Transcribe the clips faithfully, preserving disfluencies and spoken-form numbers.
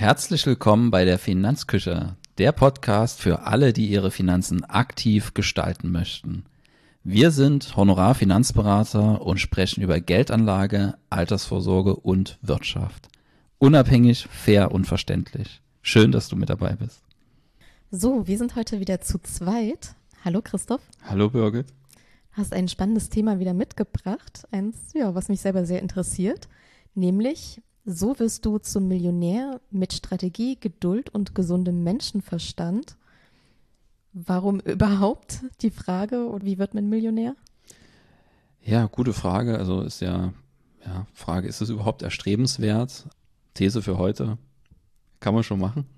Herzlich willkommen bei der Finanzküche, der Podcast für alle, die ihre Finanzen aktiv gestalten möchten. Wir sind Honorarfinanzberater und sprechen über Geldanlage, Altersvorsorge und Wirtschaft. Unabhängig, fair und verständlich. Schön, dass du mit dabei bist. So, wir sind heute wieder zu zweit. Hallo Christoph. Hallo Birgit. Hast ein spannendes Thema wieder mitgebracht, eins, ja, was mich selber sehr interessiert, nämlich: So wirst du zum Millionär mit Strategie, Geduld und gesundem Menschenverstand. Warum überhaupt die Frage, und wie wird man Millionär? Ja, gute Frage. Also ist ja, ja, Frage, ist es überhaupt erstrebenswert? These für heute, kann man schon machen.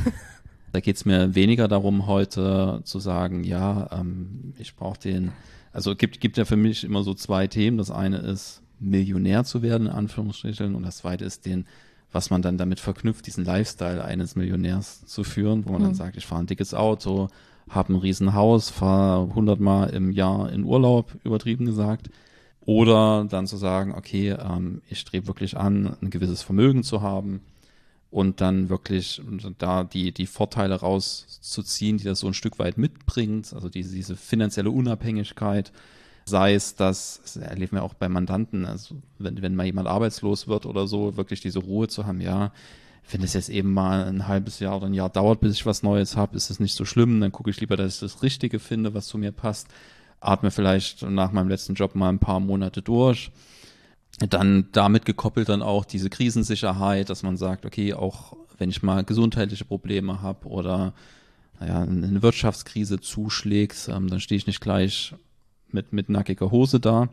Da geht es mir weniger darum, heute zu sagen, ja, ähm, ich brauche den, also es gibt, gibt ja für mich immer so zwei Themen. Das eine ist, Millionär zu werden, in Anführungsstrichen, und das zweite ist den, was man dann damit verknüpft, diesen Lifestyle eines Millionärs zu führen, wo man mhm. dann sagt, ich fahre ein dickes Auto, habe ein Riesenhaus, fahre hundertmal im Jahr in Urlaub, übertrieben gesagt. Oder dann zu sagen, okay, ähm, ich strebe wirklich an, ein gewisses Vermögen zu haben und dann wirklich da die, die Vorteile rauszuziehen, die das so ein Stück weit mitbringt, also diese, diese finanzielle Unabhängigkeit. Sei es, das, das erleben wir auch bei Mandanten, also wenn, wenn mal jemand arbeitslos wird oder so, wirklich diese Ruhe zu haben, ja, wenn es jetzt eben mal ein halbes Jahr oder ein Jahr dauert, bis ich was Neues habe, ist es nicht so schlimm, dann gucke ich lieber, dass ich das Richtige finde, was zu mir passt, atme vielleicht nach meinem letzten Job mal ein paar Monate durch. Dann damit gekoppelt dann auch diese Krisensicherheit, dass man sagt, okay, auch wenn ich mal gesundheitliche Probleme habe oder naja, eine Wirtschaftskrise zuschlägt, ähm, dann stehe ich nicht gleich mit, mit nackiger Hose da.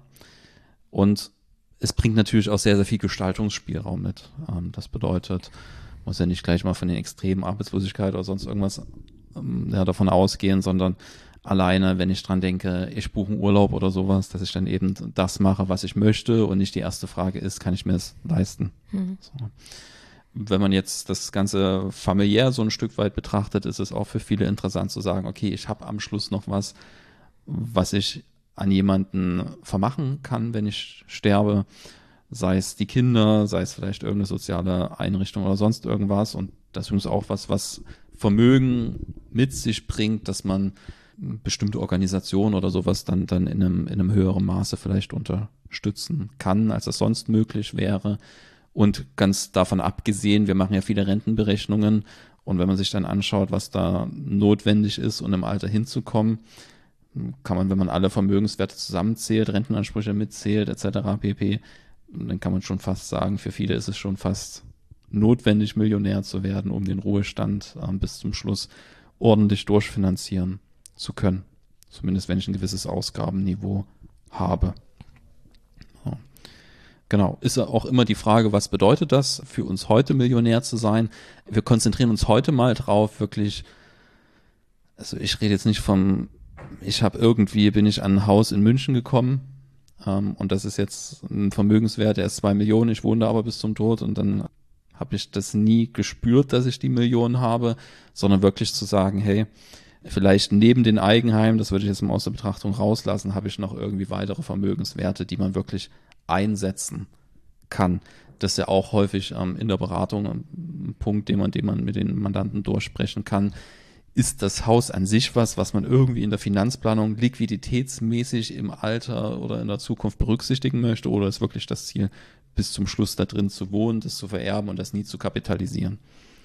Und es bringt natürlich auch sehr, sehr viel Gestaltungsspielraum mit. Ähm, das bedeutet, muss ja nicht gleich mal von den extremen Arbeitslosigkeit oder sonst irgendwas ähm, ja, davon ausgehen, sondern alleine, wenn ich dran denke, ich buche einen Urlaub oder sowas, dass ich dann eben das mache, was ich möchte und nicht die erste Frage ist, kann ich mir das leisten? Mhm. So. Wenn man jetzt das Ganze familiär so ein Stück weit betrachtet, ist es auch für viele interessant zu sagen, okay, ich habe am Schluss noch was, was ich an jemanden vermachen kann, wenn ich sterbe, sei es die Kinder, sei es vielleicht irgendeine soziale Einrichtung oder sonst irgendwas. Und das ist auch was, was Vermögen mit sich bringt, dass man bestimmte Organisationen oder sowas dann, dann in einem, in einem höheren Maße vielleicht unterstützen kann, als das sonst möglich wäre. Und ganz davon abgesehen, wir machen ja viele Rentenberechnungen, und wenn man sich dann anschaut, was da notwendig ist, um im Alter hinzukommen, kann man, wenn man alle Vermögenswerte zusammenzählt, Rentenansprüche mitzählt, et cetera pp., dann kann man schon fast sagen, für viele ist es schon fast notwendig, Millionär zu werden, um den Ruhestand äh, bis zum Schluss ordentlich durchfinanzieren zu können. Zumindest wenn ich ein gewisses Ausgabenniveau habe. Ja. Genau. Ist auch immer die Frage, was bedeutet das für uns heute, Millionär zu sein? Wir konzentrieren uns heute mal drauf, wirklich, also ich rede jetzt nicht vom Ich habe irgendwie, bin ich an ein Haus in München gekommen, ähm, und das ist jetzt ein Vermögenswert, der ist zwei Millionen, ich wohne da aber bis zum Tod, und dann habe ich das nie gespürt, dass ich die Millionen habe, sondern wirklich zu sagen, hey, vielleicht neben den Eigenheimen, das würde ich jetzt mal aus der Betrachtung rauslassen, habe ich noch irgendwie weitere Vermögenswerte, die man wirklich einsetzen kann. Das ist ja auch häufig ähm, in der Beratung ein Punkt, den man, den man mit den Mandanten durchsprechen kann. Ist das Haus an sich was, was man irgendwie in der Finanzplanung liquiditätsmäßig im Alter oder in der Zukunft berücksichtigen möchte, oder ist wirklich das Ziel, bis zum Schluss da drin zu wohnen, das zu vererben und das nie zu kapitalisieren?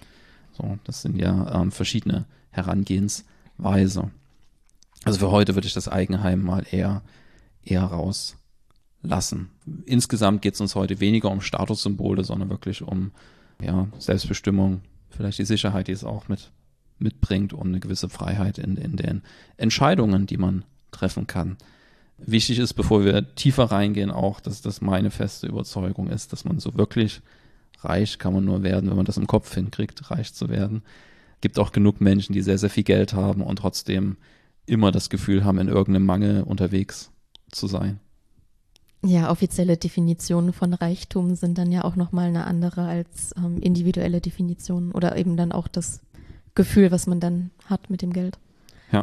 So, das sind ja ähm, verschiedene Herangehensweise. Also für heute würde ich das Eigenheim mal eher, eher rauslassen. Insgesamt geht es uns heute weniger um Statussymbole, sondern wirklich um ja, Selbstbestimmung, vielleicht die Sicherheit, die es auch mit mitbringt, und eine gewisse Freiheit in, in den Entscheidungen, die man treffen kann. Wichtig ist, bevor wir tiefer reingehen, auch, dass das meine feste Überzeugung ist, dass man so wirklich reich kann man nur werden, wenn man das im Kopf hinkriegt, reich zu werden. Gibt auch genug Menschen, die sehr, sehr viel Geld haben und trotzdem immer das Gefühl haben, in irgendeinem Mangel unterwegs zu sein. Ja, offizielle Definitionen von Reichtum sind dann ja auch nochmal eine andere als ähm, individuelle Definitionen oder eben dann auch das Gefühl, was man dann hat mit dem Geld. Ja.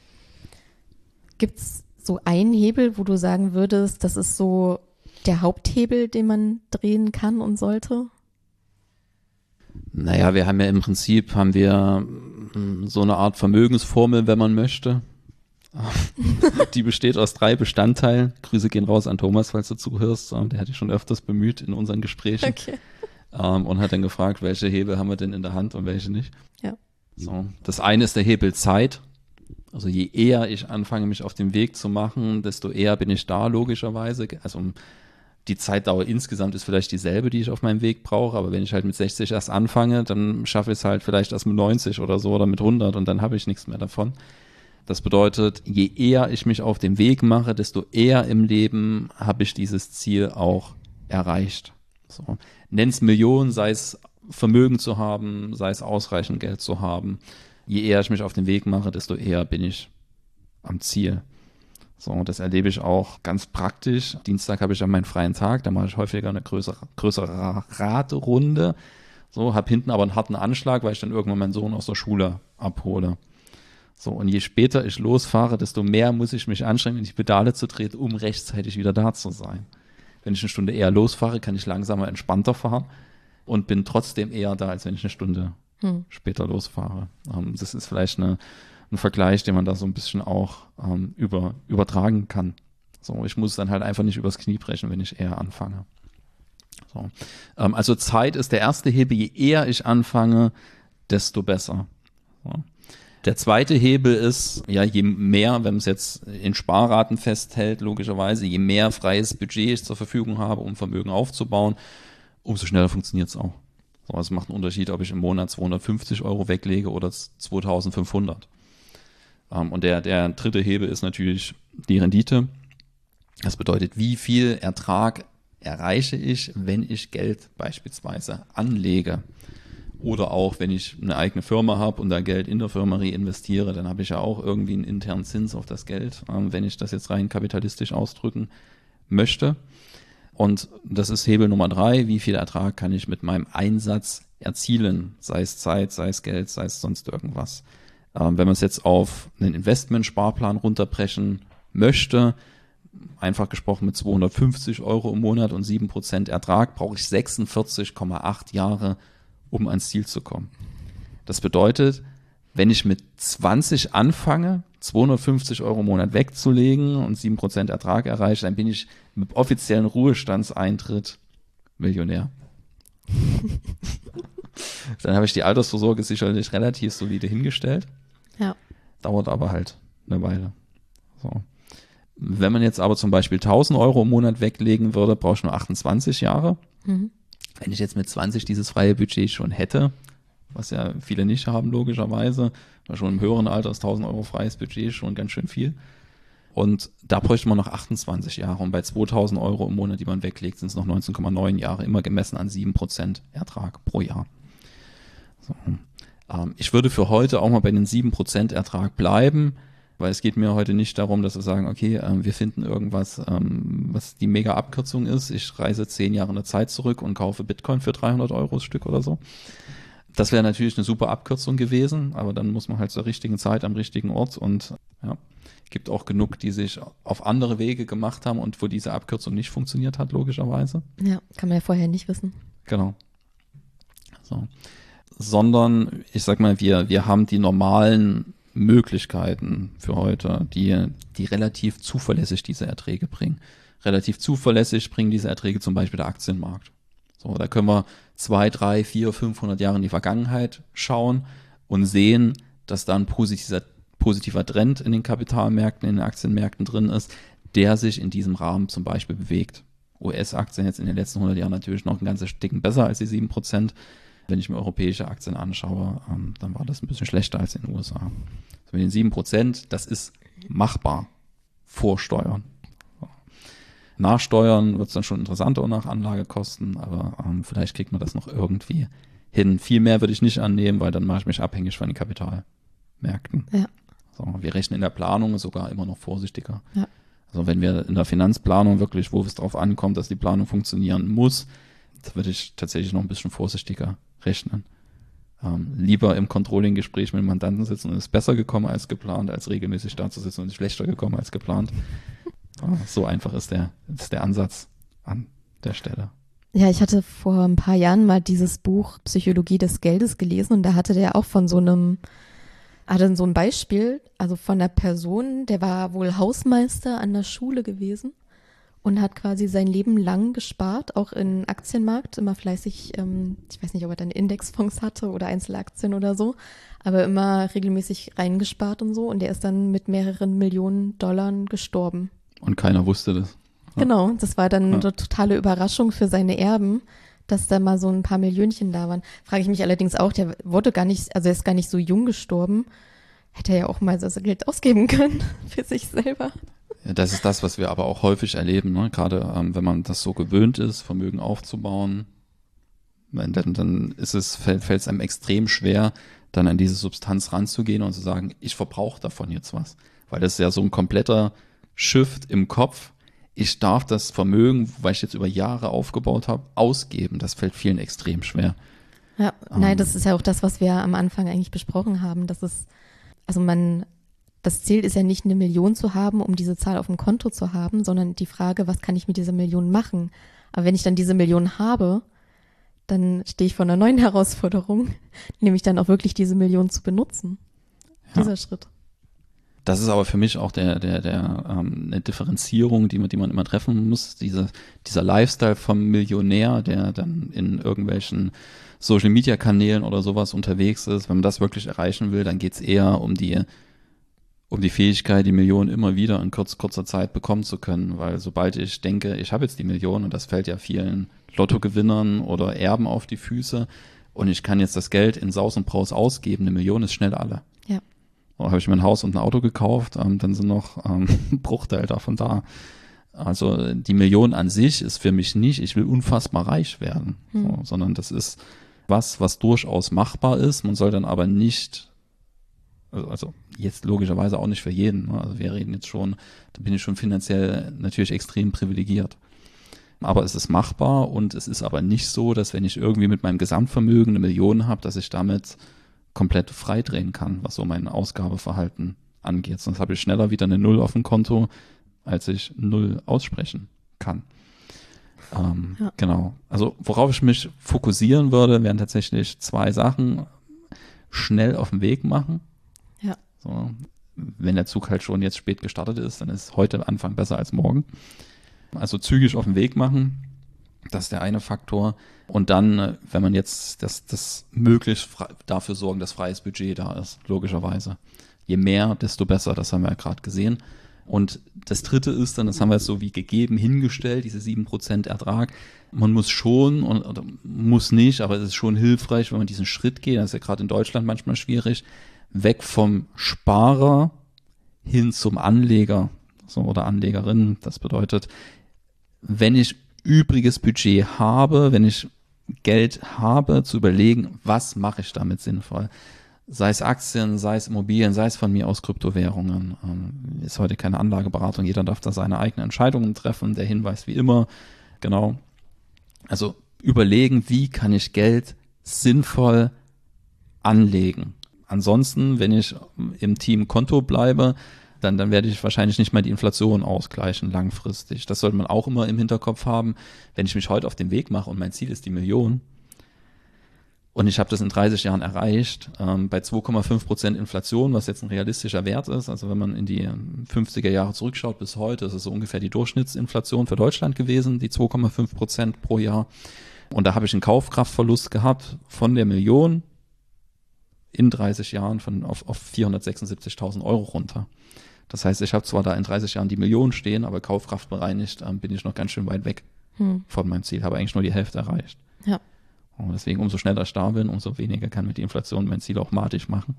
Gibt es so einen Hebel, wo du sagen würdest, das ist so der Haupthebel, den man drehen kann und sollte? Naja, wir haben ja im Prinzip, haben wir so eine Art Vermögensformel, wenn man möchte. Die besteht aus drei Bestandteilen. Grüße gehen raus an Thomas, falls du zuhörst. Der hat dich schon öfters bemüht in unseren Gesprächen. Okay. Und hat dann gefragt, welche Hebel haben wir denn in der Hand und welche nicht. Ja. So. Das eine ist der Hebel Zeit. Also je eher ich anfange, mich auf den Weg zu machen, desto eher bin ich da, logischerweise. Also die Zeitdauer insgesamt ist vielleicht dieselbe, die ich auf meinem Weg brauche, aber wenn ich halt mit sechzig erst anfange, dann schaffe ich es halt vielleicht erst mit neunzig oder so oder mit hundert und dann habe ich nichts mehr davon. Das bedeutet, je eher ich mich auf den Weg mache, desto eher im Leben habe ich dieses Ziel auch erreicht. So. Nenn's Millionen, sei es Vermögen zu haben, sei es ausreichend Geld zu haben. Je eher ich mich auf den Weg mache, desto eher bin ich am Ziel. So, das erlebe ich auch ganz praktisch. Dienstag habe ich ja meinen freien Tag, da mache ich häufiger eine größere, größere Raterunde. So, habe hinten aber einen harten Anschlag, weil ich dann irgendwann meinen Sohn aus der Schule abhole. So, und je später ich losfahre, desto mehr muss ich mich anstrengen, in die Pedale zu treten, um rechtzeitig wieder da zu sein. Wenn ich eine Stunde eher losfahre, kann ich langsamer, entspannter fahren und bin trotzdem eher da, als wenn ich eine Stunde hm. später losfahre. Ähm, das ist vielleicht eine, ein Vergleich, den man da so ein bisschen auch ähm, über, übertragen kann. So, ich muss dann halt einfach nicht übers Knie brechen, wenn ich eher anfange. So, ähm, also Zeit ist der erste Hebel. Je eher ich anfange, desto besser. So. Der zweite Hebel ist, ja, je mehr, wenn man es jetzt in Sparraten festhält, logischerweise, je mehr freies Budget ich zur Verfügung habe, um Vermögen aufzubauen, umso schneller funktioniert es auch. So, es macht einen Unterschied, ob ich im Monat zweihundertfünfzig Euro weglege oder zweitausendfünfhundert. Um, und der, der dritte Hebel ist natürlich die Rendite. Das bedeutet, wie viel Ertrag erreiche ich, wenn ich Geld beispielsweise anlege. Oder auch, wenn ich eine eigene Firma habe und da Geld in der Firma reinvestiere, dann habe ich ja auch irgendwie einen internen Zins auf das Geld, wenn ich das jetzt rein kapitalistisch ausdrücken möchte. Und das ist Hebel Nummer drei, wie viel Ertrag kann ich mit meinem Einsatz erzielen, sei es Zeit, sei es Geld, sei es sonst irgendwas. Wenn man es jetzt auf einen Investmentsparplan runterbrechen möchte, einfach gesprochen mit zweihundertfünfzig Euro im Monat und sieben Prozent Ertrag, brauche ich sechsundvierzig Komma acht Jahre, um ans Ziel zu kommen. Das bedeutet, wenn ich mit zwanzig anfange, zweihundertfünfzig Euro im Monat wegzulegen und sieben Prozent Ertrag erreiche, dann bin ich mit offiziellen Ruhestandseintritt Millionär. Dann habe ich die Altersvorsorge sicherlich relativ solide hingestellt. Ja. Dauert aber halt eine Weile. So. Wenn man jetzt aber zum Beispiel tausend Euro im Monat weglegen würde, brauche ich nur achtundzwanzig Jahre. Mhm. Wenn ich jetzt mit zwanzig dieses freie Budget schon hätte, was ja viele nicht haben logischerweise, weil schon im höheren Alter ist tausend Euro freies Budget schon ganz schön viel. Und da bräuchte man noch achtundzwanzig Jahre und bei zweitausend Euro im Monat, die man weglegt, sind es noch neunzehn Komma neun Jahre, immer gemessen an sieben Prozent Ertrag pro Jahr. So. Ähm, ich würde für heute auch mal bei den sieben Prozent Ertrag bleiben, weil es geht mir heute nicht darum, dass wir sagen, okay, ähm, wir finden irgendwas, ähm, was die mega Abkürzung ist. Ich reise zehn Jahre in der Zeit zurück und kaufe Bitcoin für dreihundert Euro das Stück oder so. Das wäre natürlich eine super Abkürzung gewesen, aber dann muss man halt zur richtigen Zeit am richtigen Ort und ja, gibt auch genug, die sich auf andere Wege gemacht haben und wo diese Abkürzung nicht funktioniert hat, logischerweise. Ja, kann man ja vorher nicht wissen. Genau. So. Sondern, ich sag mal, wir, wir haben die normalen Möglichkeiten für heute, die, die relativ zuverlässig diese Erträge bringen. Relativ zuverlässig bringen diese Erträge zum Beispiel der Aktienmarkt. So, da können wir zwei, drei, vier, fünfhundert Jahre in die Vergangenheit schauen und sehen, dass da ein positiver, positiver Trend in den Kapitalmärkten, in den Aktienmärkten drin ist, der sich in diesem Rahmen zum Beispiel bewegt. U S-Aktien jetzt in den letzten hundert Jahren natürlich noch ein ganzes Stück besser als die sieben Prozent. Wenn ich mir europäische Aktien anschaue, ähm, dann war das ein bisschen schlechter als in den U S A. Also mit den sieben Prozent, das ist machbar vor Steuern. So. Nach Steuern wird es dann schon interessanter und nach Anlagekosten, aber ähm, vielleicht kriegt man das noch irgendwie hin. Viel mehr würde ich nicht annehmen, weil dann mache ich mich abhängig von den Kapitalmärkten. Ja. So, wir rechnen in der Planung sogar immer noch vorsichtiger. Ja. Also wenn wir in der Finanzplanung wirklich, wo es drauf ankommt, dass die Planung funktionieren muss, da würde ich tatsächlich noch ein bisschen vorsichtiger rechnen. Ähm, lieber im Controlling-Gespräch mit dem Mandanten sitzen und es ist besser gekommen als geplant, als regelmäßig da zu sitzen und es ist schlechter gekommen als geplant. Ja, so einfach ist der, ist der Ansatz an der Stelle. Ja, ich hatte vor ein paar Jahren mal dieses Buch Psychologie des Geldes gelesen und da hatte der auch von so einem, hatte so ein Beispiel, also von einer Person, der war wohl Hausmeister an der Schule gewesen und hat quasi sein Leben lang gespart, auch im Aktienmarkt, immer fleißig, ähm, ich weiß nicht, ob er dann Indexfonds hatte oder Einzelaktien oder so, aber immer regelmäßig reingespart und so und der ist dann mit mehreren Millionen Dollar gestorben. Und keiner wusste das. Ja. Genau, das war dann Ja. eine totale Überraschung für seine Erben, dass da mal so ein paar Millionchen da waren. Frage ich mich allerdings auch, der wurde gar nicht, also er ist gar nicht so jung gestorben, hätte er ja auch mal so Geld ausgeben können für sich selber. Ja, das ist das, was wir aber auch häufig erleben, ne? Gerade ähm, wenn man das so gewöhnt ist, Vermögen aufzubauen, dann, dann ist es, fällt es einem extrem schwer, dann an diese Substanz ranzugehen und zu sagen, ich verbrauche davon jetzt was. Weil das ist ja so ein kompletter Shift im Kopf. Ich darf das Vermögen, weil ich jetzt über Jahre aufgebaut habe, ausgeben. Das fällt vielen extrem schwer. Ja, um, nein, das ist ja auch das, was wir am Anfang eigentlich besprochen haben, dass es, also man, das Ziel ist ja nicht eine Million zu haben, um diese Zahl auf dem Konto zu haben, sondern die Frage, was kann ich mit dieser Million machen? Aber wenn ich dann diese Million habe, dann stehe ich vor einer neuen Herausforderung, nämlich dann auch wirklich diese Million zu benutzen. Ja. Dieser Schritt. Das ist aber für mich auch der, der, der, ähm, eine Differenzierung, die man, die man immer treffen muss. Diese, dieser Lifestyle vom Millionär, der dann in irgendwelchen Social-Media-Kanälen oder sowas unterwegs ist. Wenn man das wirklich erreichen will, dann geht es eher um die, um die Fähigkeit, die Million immer wieder in kurz, kurzer Zeit bekommen zu können. Weil sobald ich denke, ich habe jetzt die Million, und das fällt ja vielen Lottogewinnern oder Erben auf die Füße, und ich kann jetzt das Geld in Saus und Braus ausgeben, eine Million ist schnell alle. Ja. Habe ich mir ein Haus und ein Auto gekauft, ähm, dann sind noch ähm, Bruchteil davon da. Also die Million an sich ist für mich nicht, ich will unfassbar reich werden, hm. so, sondern das ist was, was durchaus machbar ist. Man soll dann aber nicht, also jetzt logischerweise auch nicht für jeden, ne? Also wir reden jetzt schon, da bin ich schon finanziell natürlich extrem privilegiert. Aber es ist machbar und es ist aber nicht so, dass wenn ich irgendwie mit meinem Gesamtvermögen eine Million habe, dass ich damit komplett freidrehen kann, was so mein Ausgabeverhalten angeht. Sonst habe ich schneller wieder eine Null auf dem Konto, als ich Null aussprechen kann. Ähm, ja. Genau. Also worauf ich mich fokussieren würde, wären tatsächlich zwei Sachen. Schnell auf den Weg machen. Ja. So, wenn der Zug halt schon jetzt spät gestartet ist, dann ist heute Anfang besser als morgen. Also zügig auf den Weg machen. Das ist der eine Faktor. Und dann, wenn man jetzt das, das möglichst frei, dafür sorgen, dass freies Budget da ist, logischerweise. Je mehr, desto besser, das haben wir ja gerade gesehen. Und das dritte ist dann, das haben wir jetzt so wie gegeben, hingestellt, diese sieben Prozent Ertrag. Man muss schon, und, oder muss nicht, aber es ist schon hilfreich, wenn man diesen Schritt geht, das ist ja gerade in Deutschland manchmal schwierig, weg vom Sparer hin zum Anleger, so, oder Anlegerin. Das bedeutet, wenn ich übriges Budget habe, wenn ich Geld habe, zu überlegen, was mache ich damit sinnvoll. Sei es Aktien, sei es Immobilien, sei es von mir aus Kryptowährungen. Ähm, ist heute keine Anlageberatung, jeder darf da seine eigenen Entscheidungen treffen. Der Hinweis wie immer, genau. Also überlegen, wie kann ich Geld sinnvoll anlegen. Ansonsten, wenn ich im Team Konto bleibe, Dann, dann werde ich wahrscheinlich nicht mal die Inflation ausgleichen langfristig. Das sollte man auch immer im Hinterkopf haben. Wenn ich mich heute auf den Weg mache und mein Ziel ist die Million und ich habe das in dreißig Jahren erreicht, ähm, bei zwei Komma fünf Prozent Inflation, was jetzt ein realistischer Wert ist, also wenn man in die fünfziger Jahre zurückschaut bis heute, ist es so ungefähr die Durchschnittsinflation für Deutschland gewesen, die zwei Komma fünf Prozent pro Jahr. Und da habe ich einen Kaufkraftverlust gehabt von der Million in dreißig Jahren von auf, auf vierhundertsechsundsiebzigtausend Euro runter. Das heißt, ich habe zwar da in dreißig Jahren die Million stehen, aber kaufkraftbereinigt ähm, bin ich noch ganz schön weit weg hm. von meinem Ziel, habe eigentlich nur die Hälfte erreicht. Ja. Und deswegen, umso schneller ich da bin, umso weniger kann mir die Inflation mein Ziel auch matig machen.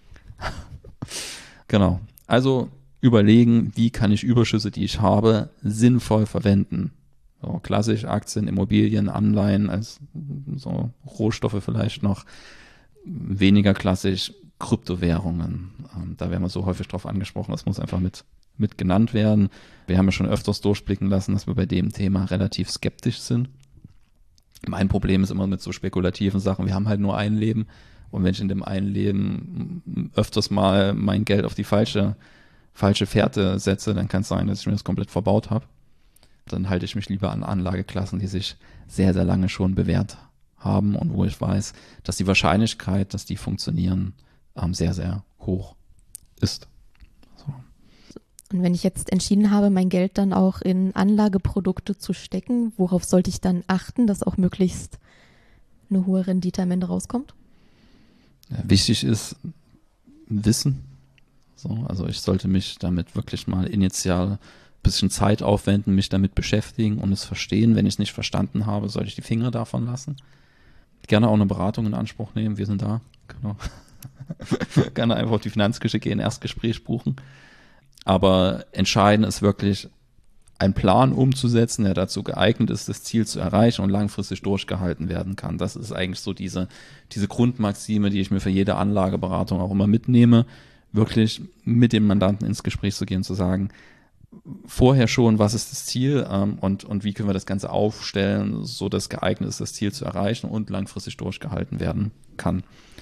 Genau. Also überlegen, wie kann ich Überschüsse, die ich habe, sinnvoll verwenden. So klassisch Aktien, Immobilien, Anleihen als so Rohstoffe vielleicht noch. Weniger klassisch Kryptowährungen. Ähm, da werden wir so häufig drauf angesprochen, das muss einfach mit, mit genannt werden. Wir haben ja schon öfters durchblicken lassen, dass wir bei dem Thema relativ skeptisch sind. Mein Problem ist immer mit so spekulativen Sachen, wir haben halt nur ein Leben und wenn ich in dem einen Leben öfters mal mein Geld auf die falsche, falsche Fährte setze, dann kann es sein, dass ich mir das komplett verbaut habe. Dann halte ich mich lieber an Anlageklassen, die sich sehr, sehr lange schon bewährt haben und wo ich weiß, dass die Wahrscheinlichkeit, dass die funktionieren, sehr, sehr hoch ist. So. Und wenn ich jetzt entschieden habe, mein Geld dann auch in Anlageprodukte zu stecken, worauf sollte ich dann achten, dass auch möglichst eine hohe Rendite am Ende rauskommt? Ja, wichtig ist Wissen. So, also ich sollte mich damit wirklich mal initial ein bisschen Zeit aufwenden, mich damit beschäftigen und es verstehen. Wenn ich es nicht verstanden habe, sollte ich die Finger davon lassen. Gerne auch eine Beratung in Anspruch nehmen, wir sind da. Genau. Gerne einfach auf die Finanzküche gehen, Erstgespräch buchen. Aber entscheidend ist wirklich, einen Plan umzusetzen, der dazu geeignet ist, das Ziel zu erreichen und langfristig durchgehalten werden kann. Das ist eigentlich so diese, diese Grundmaxime, die ich mir für jede Anlageberatung auch immer mitnehme, wirklich mit dem Mandanten ins Gespräch zu gehen, zu sagen, vorher schon, was ist das Ziel ähm, und, und wie können wir das Ganze aufstellen, so dass geeignet ist, das Ziel zu erreichen und langfristig durchgehalten werden kann.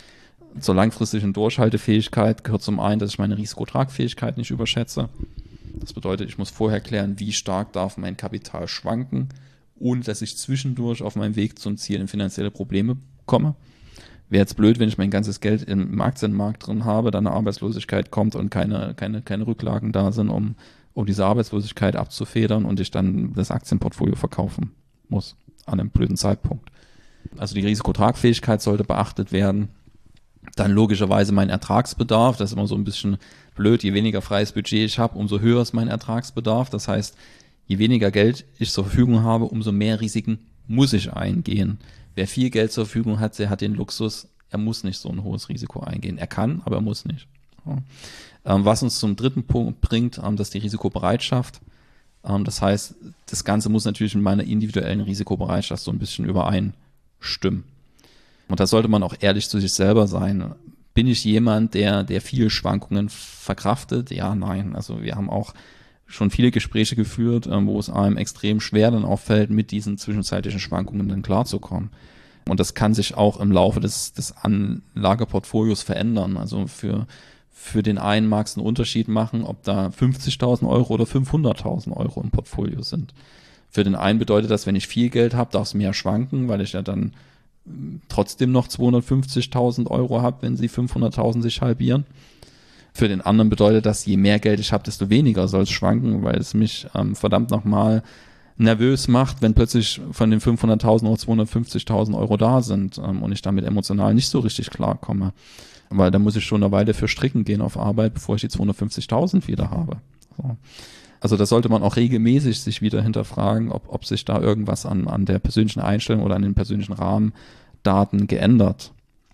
Zur langfristigen Durchhaltefähigkeit gehört zum einen, dass ich meine Risikotragfähigkeit nicht überschätze. Das bedeutet, ich muss vorher klären, wie stark darf mein Kapital schwanken, ohne dass ich zwischendurch auf meinem Weg zum Ziel in finanzielle Probleme komme. Wäre jetzt blöd, wenn ich mein ganzes Geld im Aktienmarkt drin habe, dann eine Arbeitslosigkeit kommt und keine, keine, keine Rücklagen da sind, um, um diese Arbeitslosigkeit abzufedern und ich dann das Aktienportfolio verkaufen muss an einem blöden Zeitpunkt. Also die Risikotragfähigkeit sollte beachtet werden. Dann logischerweise mein Ertragsbedarf, das ist immer so ein bisschen blöd, je weniger freies Budget ich habe, umso höher ist mein Ertragsbedarf. Das heißt, je weniger Geld ich zur Verfügung habe, umso mehr Risiken muss ich eingehen. Wer viel Geld zur Verfügung hat, der hat den Luxus, er muss nicht so ein hohes Risiko eingehen. Er kann, aber er muss nicht. Ja. Ähm, was uns zum dritten Punkt bringt, ähm, das ist die Risikobereitschaft. Ähm, das heißt, das Ganze muss natürlich mit meiner individuellen Risikobereitschaft so ein bisschen übereinstimmen. Und da sollte man auch ehrlich zu sich selber sein. Bin ich jemand, der, der viele Schwankungen verkraftet? Ja, nein. Also wir haben auch schon viele Gespräche geführt, wo es einem extrem schwer dann auffällt, mit diesen zwischenzeitlichen Schwankungen dann klarzukommen. Und das kann sich auch im Laufe des, des Anlageportfolios verändern. Also für, für den einen mag es einen Unterschied machen, ob da fünfzigtausend Euro oder fünfhunderttausend Euro im Portfolio sind. Für den einen bedeutet das, wenn ich viel Geld habe, darf es mehr schwanken, weil ich ja dann trotzdem noch zweihundertfünfzigtausend Euro habe, wenn sie fünfhunderttausend sich halbieren. Für den anderen bedeutet das, je mehr Geld ich habe, desto weniger soll es schwanken, weil es mich ähm, verdammt nochmal nervös macht, wenn plötzlich von den fünfhunderttausend auch zweihundertfünfzigtausend Euro da sind ähm, und ich damit emotional nicht so richtig klarkomme. Weil da muss ich schon eine Weile für stricken gehen auf Arbeit, bevor ich die zweihundertfünfzigtausend wieder habe. So. Also da sollte man auch regelmäßig sich wieder hinterfragen, ob, ob sich da irgendwas an, an der persönlichen Einstellung oder an den persönlichen Rahmendaten geändert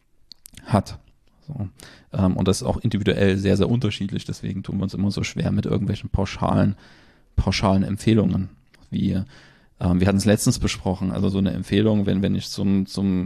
hat. So. Ähm, und das ist auch individuell sehr, sehr unterschiedlich. Deswegen tun wir uns immer so schwer mit irgendwelchen pauschalen, pauschalen Empfehlungen. Wie, ähm, wir hatten es letztens besprochen, also so eine Empfehlung, wenn, wenn ich zum,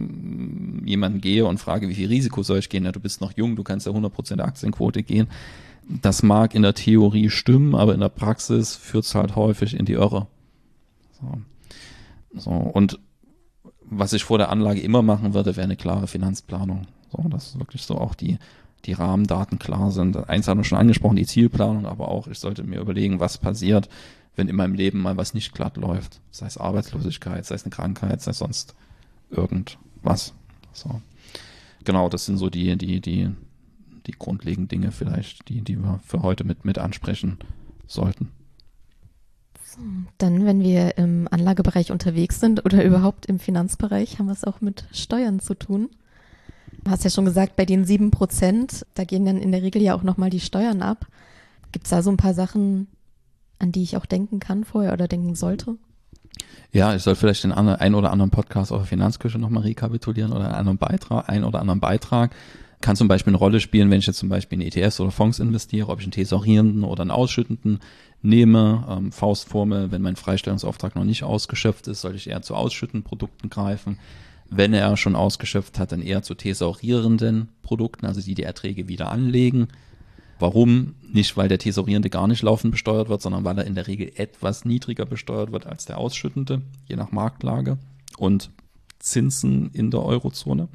zum jemanden gehe und frage, wie viel Risiko soll ich gehen? Ja, du bist noch jung, du kannst ja hundert Prozent Aktienquote gehen. Das mag in der Theorie stimmen, aber in der Praxis führt es halt häufig in die Irre. So. So. Und was ich vor der Anlage immer machen würde, wäre eine klare Finanzplanung. So, dass wirklich so auch die, die Rahmendaten klar sind. Eins haben wir schon angesprochen, die Zielplanung, aber auch ich sollte mir überlegen, was passiert, wenn in meinem Leben mal was nicht glatt läuft. Sei es Arbeitslosigkeit, sei es eine Krankheit, sei es sonst irgendwas. So. Genau, das sind so die, die, die, die grundlegenden Dinge vielleicht, die, die wir für heute mit, mit ansprechen sollten. Dann, wenn wir im Anlagebereich unterwegs sind oder überhaupt im Finanzbereich, haben wir es auch mit Steuern zu tun. Du hast ja schon gesagt, bei den sieben Prozent, da gehen dann in der Regel ja auch nochmal die Steuern ab. Gibt es da so ein paar Sachen, an die ich auch denken kann vorher oder denken sollte? Ja, ich soll vielleicht den einen oder anderen Podcast auf der Finanzküche nochmal rekapitulieren oder einen anderen Beitrag, einen oder anderen Beitrag. Kann zum Beispiel eine Rolle spielen, wenn ich jetzt zum Beispiel in E T Fs oder Fonds investiere, ob ich einen tesorierenden oder einen ausschüttenden nehme. Ähm, Faustformel, wenn mein Freistellungsauftrag noch nicht ausgeschöpft ist, soll ich eher zu ausschüttenden Produkten greifen. Wenn er schon ausgeschöpft hat, dann eher zu tesorierenden Produkten, also die die Erträge wieder anlegen. Warum? Nicht, weil der Tesorierende gar nicht laufend besteuert wird, sondern weil er in der Regel etwas niedriger besteuert wird als der Ausschüttende, je nach Marktlage und Zinsen in der Eurozone.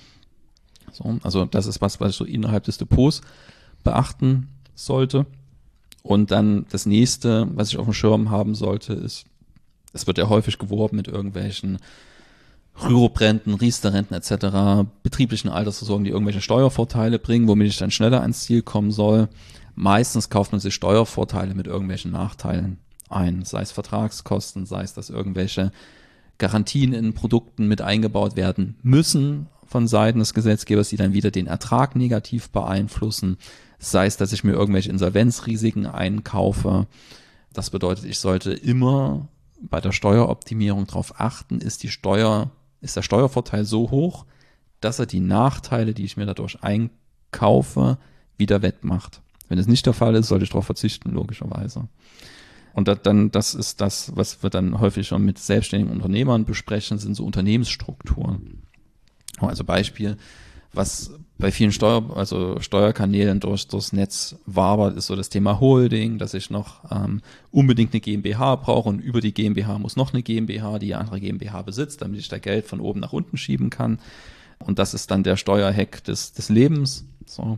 So, also das ist was, was ich so innerhalb des Depots beachten sollte. Und dann das nächste, was ich auf dem Schirm haben sollte, ist Es wird ja häufig geworben mit irgendwelchen Rürup-Renten, Riester-Renten et cetera, betrieblichen Altersversorgung, die irgendwelche Steuervorteile bringen, womit ich dann schneller ans Ziel kommen soll. Meistens kauft man sich Steuervorteile mit irgendwelchen Nachteilen ein, sei es Vertragskosten, sei es, dass irgendwelche Garantien in Produkten mit eingebaut werden müssen von Seiten des Gesetzgebers, die dann wieder den Ertrag negativ beeinflussen, sei es, dass ich mir irgendwelche Insolvenzrisiken einkaufe. Das bedeutet, ich sollte immer bei der Steueroptimierung darauf achten, ist die Steuer, ist der Steuervorteil so hoch, dass er die Nachteile, die ich mir dadurch einkaufe, wieder wettmacht. Wenn es nicht der Fall ist, sollte ich darauf verzichten, logischerweise. Und das, dann, das ist das, was wir dann häufig schon mit selbstständigen Unternehmern besprechen, sind so Unternehmensstrukturen. Also Beispiel, was bei vielen Steuer, also Steuerkanälen durch, durchs Netz wabert, ist so das Thema Holding, dass ich noch ähm, unbedingt eine GmbH brauche und über die GmbH muss noch eine GmbH, die andere GmbH besitzt, damit ich da Geld von oben nach unten schieben kann. Und das ist dann der Steuerhack des, des Lebens. So.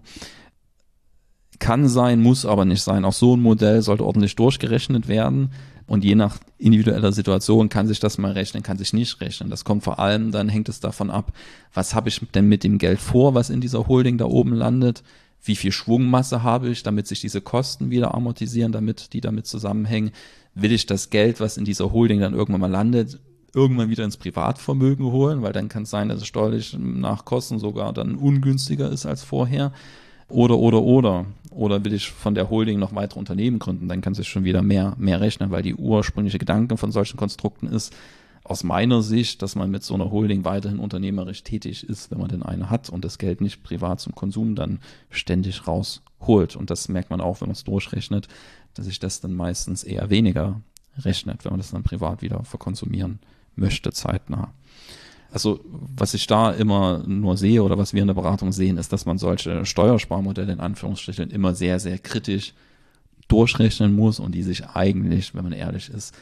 Kann sein, muss aber nicht sein. Auch so ein Modell sollte ordentlich durchgerechnet werden. Und je nach individueller Situation kann sich das mal rechnen, kann sich nicht rechnen. Das kommt vor allem, dann hängt es davon ab, was habe ich denn mit dem Geld vor, was in dieser Holding da oben landet? Wie viel Schwungmasse habe ich, damit sich diese Kosten wieder amortisieren, damit die damit zusammenhängen? Will ich das Geld, was in dieser Holding dann irgendwann mal landet, irgendwann wieder ins Privatvermögen holen? Weil dann kann es sein, dass es steuerlich nach Kosten sogar dann ungünstiger ist als vorher. Oder, oder, oder. Oder will ich von der Holding noch weitere Unternehmen gründen? Dann kann sich schon wieder mehr, mehr rechnen, weil die ursprüngliche Gedanke von solchen Konstrukten ist, aus meiner Sicht, dass man mit so einer Holding weiterhin unternehmerisch tätig ist, wenn man denn eine hat und das Geld nicht privat zum Konsum dann ständig rausholt. Und das merkt man auch, wenn man es durchrechnet, dass sich das dann meistens eher weniger rechnet, wenn man das dann privat wieder verkonsumieren möchte, zeitnah. Also was ich da immer nur sehe oder was wir in der Beratung sehen, ist, dass man solche Steuersparmodelle in Anführungsstrichen immer sehr, sehr kritisch durchrechnen muss und die sich eigentlich, wenn man ehrlich ist,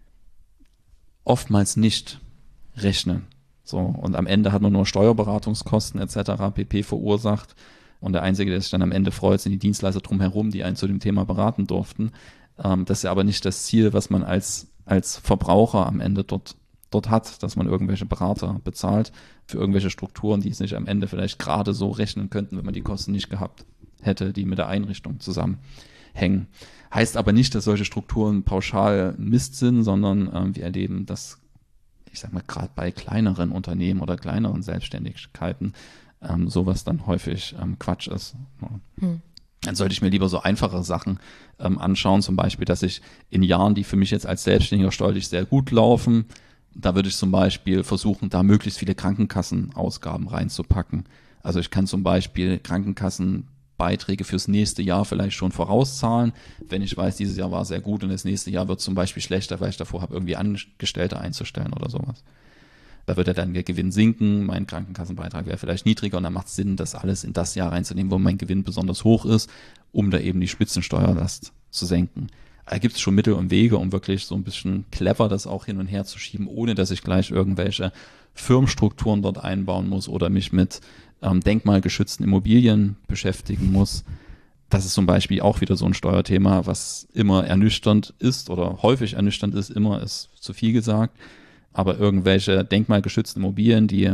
oftmals nicht rechnen. So, und am Ende hat man nur Steuerberatungskosten et cetera pp. Verursacht und der Einzige, der sich dann am Ende freut, sind die Dienstleister drumherum, die einen zu dem Thema beraten durften. Ähm, das ist ja aber nicht das Ziel, was man als, als Verbraucher am Ende dort dort hat, dass man irgendwelche Berater bezahlt für irgendwelche Strukturen, die sich am Ende vielleicht gerade so rechnen könnten, wenn man die Kosten nicht gehabt hätte, die mit der Einrichtung zusammenhängen. Heißt aber nicht, dass solche Strukturen pauschal Mist sind, sondern ähm, wir erleben, dass, ich sag mal, gerade bei kleineren Unternehmen oder kleineren Selbstständigkeiten ähm, sowas dann häufig ähm, Quatsch ist. Hm. Dann sollte ich mir lieber so einfache Sachen ähm, anschauen, zum Beispiel, dass ich in Jahren, die für mich jetzt als Selbstständiger steuerlich sehr gut laufen, da würde ich zum Beispiel versuchen, da möglichst viele Krankenkassenausgaben reinzupacken. Also ich kann zum Beispiel Krankenkassenbeiträge fürs nächste Jahr vielleicht schon vorauszahlen, wenn ich weiß, dieses Jahr war sehr gut und das nächste Jahr wird zum Beispiel schlechter, weil ich davor habe, irgendwie Angestellte einzustellen oder sowas. Da wird ja dann der Gewinn sinken, mein Krankenkassenbeitrag wäre vielleicht niedriger und dann macht es Sinn, das alles in das Jahr reinzunehmen, wo mein Gewinn besonders hoch ist, um da eben die Spitzensteuerlast zu senken. Da gibt es schon Mittel und Wege, um wirklich so ein bisschen clever das auch hin und her zu schieben, ohne dass ich gleich irgendwelche Firmenstrukturen dort einbauen muss oder mich mit ähm, denkmalgeschützten Immobilien beschäftigen muss. Das ist zum Beispiel auch wieder so ein Steuerthema, was immer ernüchternd ist oder häufig ernüchternd ist, immer ist zu viel gesagt, aber irgendwelche denkmalgeschützten Immobilien, die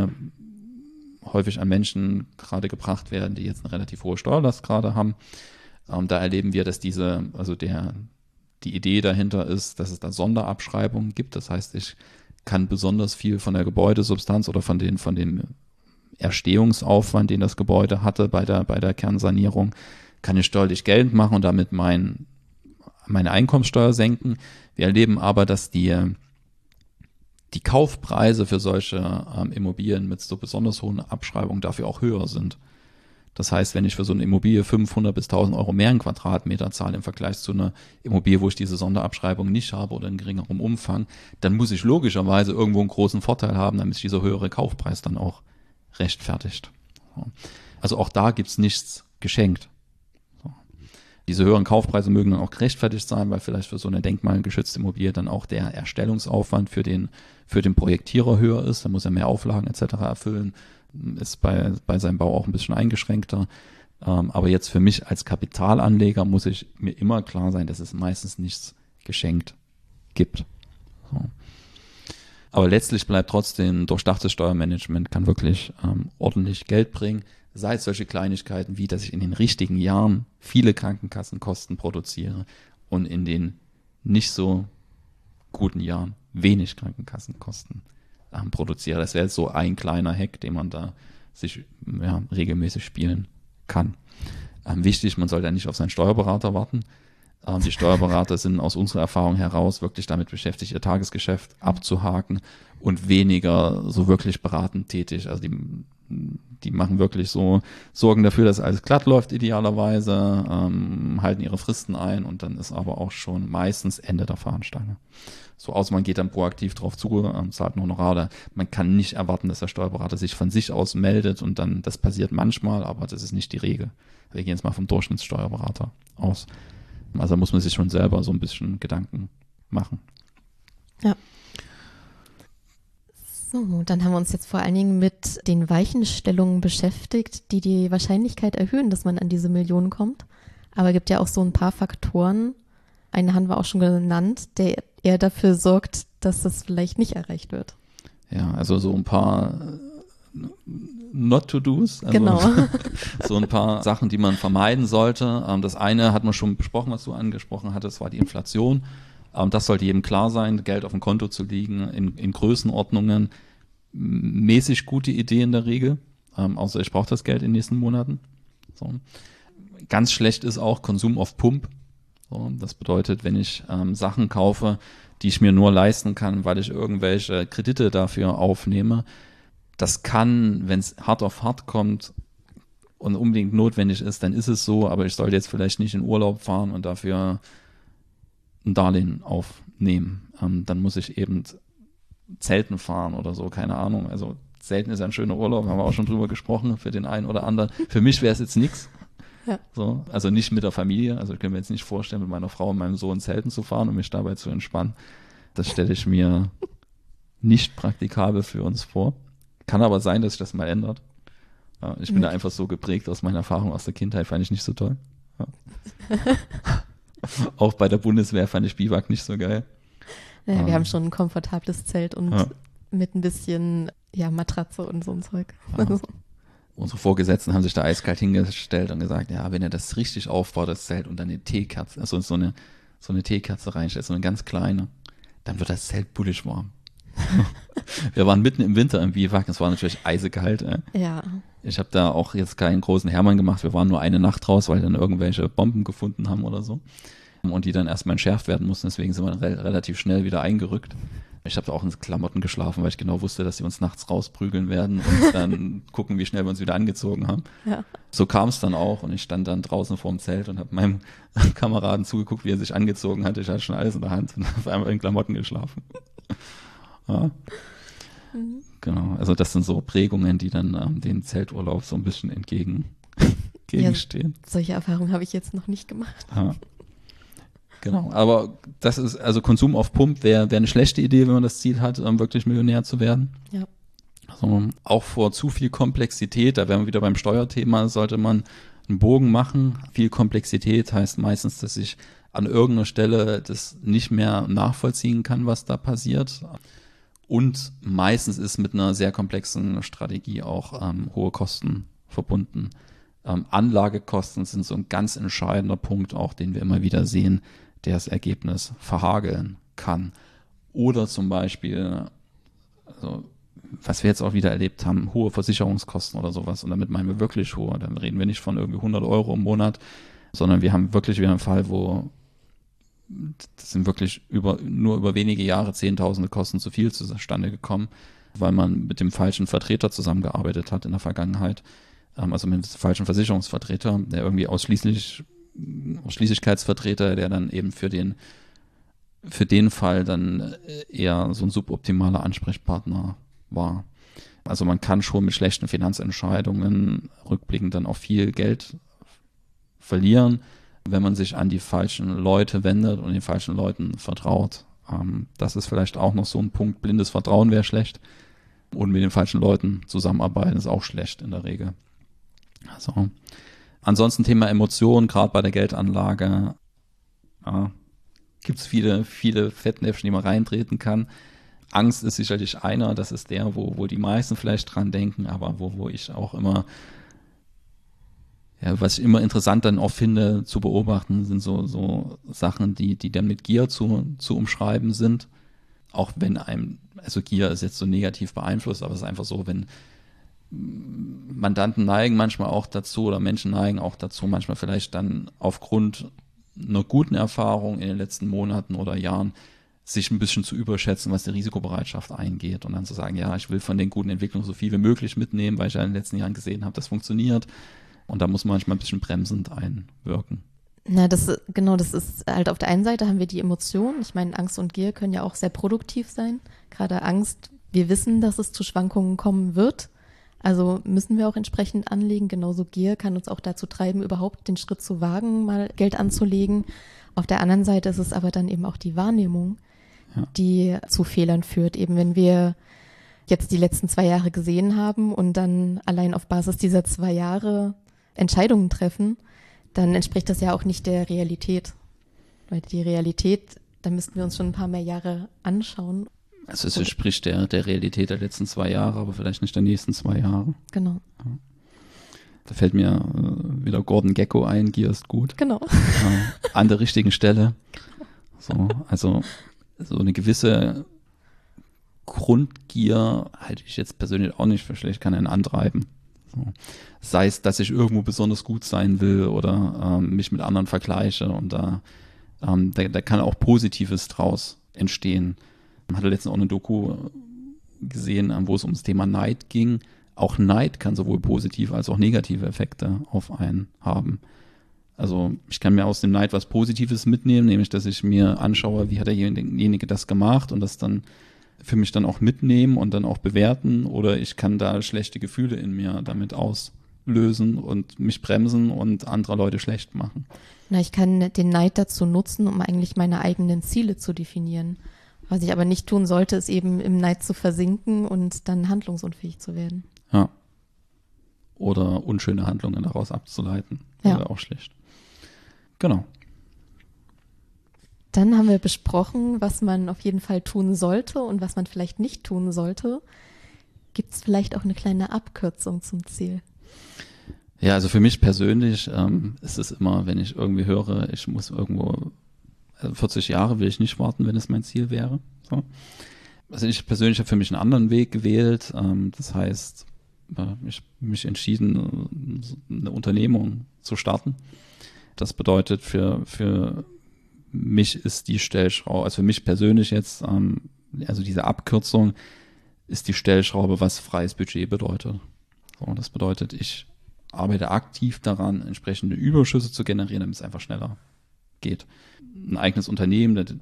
häufig an Menschen gerade gebracht werden, die jetzt eine relativ hohe Steuerlast gerade haben, ähm, da erleben wir, dass diese, also der Die Idee dahinter ist, dass es da Sonderabschreibungen gibt. Das heißt, ich kann besonders viel von der Gebäudesubstanz oder von, den, von dem Erstehungsaufwand, den das Gebäude hatte bei der, bei der Kernsanierung, kann ich steuerlich geltend machen und damit mein, meine Einkommenssteuer senken. Wir erleben aber, dass die, die Kaufpreise für solche ähm, Immobilien mit so besonders hohen Abschreibungen dafür auch höher sind. Das heißt, wenn ich für so eine Immobilie fünfhundert bis tausend Euro mehr einen Quadratmeter zahle im Vergleich zu einer Immobilie, wo ich diese Sonderabschreibung nicht habe oder in geringerem Umfang, dann muss ich logischerweise irgendwo einen großen Vorteil haben, damit sich dieser höhere Kaufpreis dann auch rechtfertigt. Also auch da gibt's nichts geschenkt. Diese höheren Kaufpreise mögen dann auch gerechtfertigt sein, weil vielleicht für so eine denkmalgeschützte Immobilie dann auch der Erstellungsaufwand für den, für den Projektierer höher ist. Da muss er mehr Auflagen et cetera erfüllen. Ist bei, bei seinem Bau auch ein bisschen eingeschränkter. Ähm, aber jetzt für mich als Kapitalanleger muss ich mir immer klar sein, dass es meistens nichts geschenkt gibt. So. Aber letztlich bleibt trotzdem, durchdachtes Steuermanagement kann wirklich ähm, ordentlich Geld bringen. Sei es solche Kleinigkeiten wie, dass ich in den richtigen Jahren viele Krankenkassenkosten produziere und in den nicht so guten Jahren wenig Krankenkassenkosten ähm, produziere. Das wäre jetzt so ein kleiner Hack, den man da sich ja, regelmäßig spielen kann. Ähm, wichtig, man sollte ja nicht auf seinen Steuerberater warten. Ähm, die Steuerberater sind aus unserer Erfahrung heraus wirklich damit beschäftigt, ihr Tagesgeschäft abzuhaken und weniger so wirklich beratend tätig. Also die, die machen wirklich so, sorgen dafür, dass alles glatt läuft idealerweise, ähm, halten ihre Fristen ein und dann ist aber auch schon meistens Ende der Fahnenstange. So aus, man geht dann proaktiv drauf zu, ähm, zahlt ein Honorar. Oder man kann nicht erwarten, dass der Steuerberater sich von sich aus meldet und dann, das passiert manchmal, aber das ist nicht die Regel. Wir gehen jetzt mal vom Durchschnittssteuerberater aus. Also da muss man sich schon selber so ein bisschen Gedanken machen. Ja. So, dann haben wir uns jetzt vor allen Dingen mit den Weichenstellungen beschäftigt, die die Wahrscheinlichkeit erhöhen, dass man an diese Millionen kommt. Aber es gibt ja auch so ein paar Faktoren, einen haben wir auch schon genannt, der eher dafür sorgt, dass das vielleicht nicht erreicht wird. Ja, also so ein paar Not-to-Dos. Also genau. So ein paar Sachen, die man vermeiden sollte. Das eine hat man schon besprochen, was du angesprochen hattest, war die Inflation. Das sollte jedem klar sein, Geld auf dem Konto zu liegen, in, in Größenordnungen. Mäßig gute Idee in der Regel, außer ich brauche das Geld in den nächsten Monaten. So. Ganz schlecht ist auch Konsum auf Pump. So, das bedeutet, wenn ich ähm, Sachen kaufe, die ich mir nur leisten kann, weil ich irgendwelche Kredite dafür aufnehme, das kann, wenn es hart auf hart kommt und unbedingt notwendig ist, dann ist es so, aber ich sollte jetzt vielleicht nicht in Urlaub fahren und dafür ein Darlehen aufnehmen. Ähm, dann muss ich eben Zelten fahren oder so, keine Ahnung. Also Zelten ist ein schöner Urlaub, haben wir auch schon drüber gesprochen, für den einen oder anderen. Für mich wäre es jetzt nichts. Ja. So, also nicht mit der Familie, also ich kann mir jetzt nicht vorstellen, mit meiner Frau und meinem Sohn Zelten zu fahren und mich dabei zu entspannen. Das stelle ich mir nicht praktikabel für uns vor. Kann aber sein, dass sich das mal ändert. Ja, ich bin mhm. da einfach so geprägt aus meiner Erfahrung aus der Kindheit, fand ich nicht so toll. Ja. Auch bei der Bundeswehr fand ich Biwak nicht so geil. Naja, ähm. wir haben schon ein komfortables Zelt und ja. mit ein bisschen ja, Matratze und so ein Zeug. Ja. Also. Unsere Vorgesetzten haben sich da eiskalt hingestellt und gesagt, ja, wenn ihr das richtig aufbaut, das Zelt, und dann eine Teekerze, also so eine, so eine Teekerze reinstellt, so eine ganz kleine, dann wird das Zelt bullig warm. Wir waren mitten im Winter im Biwak, es war natürlich eisekalt. Äh. Ja. Ich habe da auch jetzt keinen großen Hermann gemacht, wir waren nur eine Nacht raus, weil dann irgendwelche Bomben gefunden haben oder so. Und die dann erstmal entschärft werden mussten, deswegen sind wir re- relativ schnell wieder eingerückt. Ich habe da auch in Klamotten geschlafen, weil ich genau wusste, dass sie uns nachts rausprügeln werden und dann gucken, wie schnell wir uns wieder angezogen haben. Ja. So kam es dann auch und ich stand dann draußen vorm Zelt und habe meinem Kameraden zugeguckt, wie er sich angezogen hat. Ich hatte schon alles in der Hand und auf einmal in Klamotten geschlafen. Ja. Mhm. Genau, also das sind so Prägungen, die dann ähm, dem Zelturlaub so ein bisschen entgegen, entgegenstehen. Ja, solche Erfahrungen habe ich jetzt noch nicht gemacht. Ja. Genau, aber das ist, also Konsum auf Pump wäre wär eine schlechte Idee, wenn man das Ziel hat, um wirklich Millionär zu werden. Ja. Also auch vor zu viel Komplexität, da wären wir wieder beim Steuerthema, sollte man einen Bogen machen. Viel Komplexität heißt meistens, dass ich an irgendeiner Stelle das nicht mehr nachvollziehen kann, was da passiert. Und meistens ist mit einer sehr komplexen Strategie auch ähm, hohe Kosten verbunden. Ähm, Anlagekosten sind so ein ganz entscheidender Punkt auch, den wir immer wieder sehen, der das Ergebnis verhageln kann. Oder zum Beispiel, also, was wir jetzt auch wieder erlebt haben, hohe Versicherungskosten oder sowas. Und damit meinen wir wirklich hohe. Dann reden wir nicht von irgendwie hundert Euro im Monat, sondern wir haben wirklich wieder einen Fall, wo das sind wirklich über, nur über wenige Jahre Zehntausende Kosten zu viel zustande gekommen, weil man mit dem falschen Vertreter zusammengearbeitet hat in der Vergangenheit. Also mit dem falschen Versicherungsvertreter, der irgendwie ausschließlich Ausschließlichkeitsvertreter, der dann eben für den für den Fall dann eher so ein suboptimaler Ansprechpartner war. Also man kann schon mit schlechten Finanzentscheidungen rückblickend dann auch viel Geld verlieren, wenn man sich an die falschen Leute wendet und den falschen Leuten vertraut. Das ist vielleicht auch noch so ein Punkt. Blindes Vertrauen wäre schlecht und mit den falschen Leuten zusammenarbeiten ist auch schlecht in der Regel. Also ansonsten Thema Emotionen, gerade bei der Geldanlage, ja, gibt es viele, viele Fettnäpfchen, die man reintreten kann. Angst ist sicherlich einer, das ist der, wo, wo die meisten vielleicht dran denken, aber wo, wo ich auch immer, ja, was ich immer interessant dann auch finde zu beobachten, sind so, so Sachen, die, die dann mit Gier zu, zu umschreiben sind. Auch wenn einem, also Gier ist jetzt so negativ beeinflusst, aber es ist einfach so, wenn Mandanten neigen manchmal auch dazu oder Menschen neigen auch dazu, manchmal vielleicht dann aufgrund einer guten Erfahrung in den letzten Monaten oder Jahren sich ein bisschen zu überschätzen, was die Risikobereitschaft eingeht und dann zu sagen, ja, ich will von den guten Entwicklungen so viel wie möglich mitnehmen, weil ich ja in den letzten Jahren gesehen habe, das funktioniert und da muss man manchmal ein bisschen bremsend einwirken. Na, das genau, das ist halt auf der einen Seite haben wir die Emotionen. Ich meine, Angst und Gier können ja auch sehr produktiv sein. Gerade Angst, wir wissen, dass es zu Schwankungen kommen wird. Also müssen wir auch entsprechend anlegen. Genauso Gier kann uns auch dazu treiben, überhaupt den Schritt zu wagen, mal Geld anzulegen. Auf der anderen Seite ist es aber dann eben auch die Wahrnehmung, ja, die zu Fehlern führt. Eben wenn wir jetzt die letzten zwei Jahre gesehen haben und dann allein auf Basis dieser zwei Jahre Entscheidungen treffen, dann entspricht das ja auch nicht der Realität. Weil die Realität, da müssten wir uns schon ein paar mehr Jahre anschauen. Also es entspricht der, der Realität der letzten zwei Jahre, aber vielleicht nicht der nächsten zwei Jahre. Genau. Ja. Da fällt mir äh, wieder Gordon Gekko ein, Gier ist gut. Genau. Äh, an der richtigen Stelle. So, also so eine gewisse Grundgier halte ich jetzt persönlich auch nicht für schlecht, kann einen antreiben. So. Sei es, dass ich irgendwo besonders gut sein will oder ähm, mich mit anderen vergleiche und da, ähm, da, da kann auch Positives draus entstehen. Ich hatte letztens auch eine Doku gesehen, wo es um das Thema Neid ging. Auch Neid kann sowohl positive als auch negative Effekte auf einen haben. Also ich kann mir aus dem Neid was Positives mitnehmen, nämlich dass ich mir anschaue, wie hat derjenige das gemacht und das dann für mich dann auch mitnehmen und dann auch bewerten, oder ich kann da schlechte Gefühle in mir damit auslösen und mich bremsen und andere Leute schlecht machen. Na, ich kann den Neid dazu nutzen, um eigentlich meine eigenen Ziele zu definieren. Was ich aber nicht tun sollte, ist eben im Neid zu versinken und dann handlungsunfähig zu werden. Ja. Oder unschöne Handlungen daraus abzuleiten. Ja. Wäre auch schlecht. Genau. Dann haben wir besprochen, was man auf jeden Fall tun sollte und was man vielleicht nicht tun sollte. Gibt es vielleicht auch eine kleine Abkürzung zum Ziel? Ja, also für mich persönlich ähm, ist es immer, wenn ich irgendwie höre, ich muss irgendwo, also vierzig Jahre will ich nicht warten, wenn es mein Ziel wäre. So. Also ich persönlich habe für mich einen anderen Weg gewählt. Ähm, das heißt, äh, ich habe mich entschieden, eine Unternehmung zu starten. Das bedeutet für, für mich ist die Stellschraube, also für mich persönlich jetzt, ähm, also diese Abkürzung ist die Stellschraube, was freies Budget bedeutet. So, das bedeutet, ich arbeite aktiv daran, entsprechende Überschüsse zu generieren, damit es einfach schneller geht. Ein eigenes Unternehmen, das,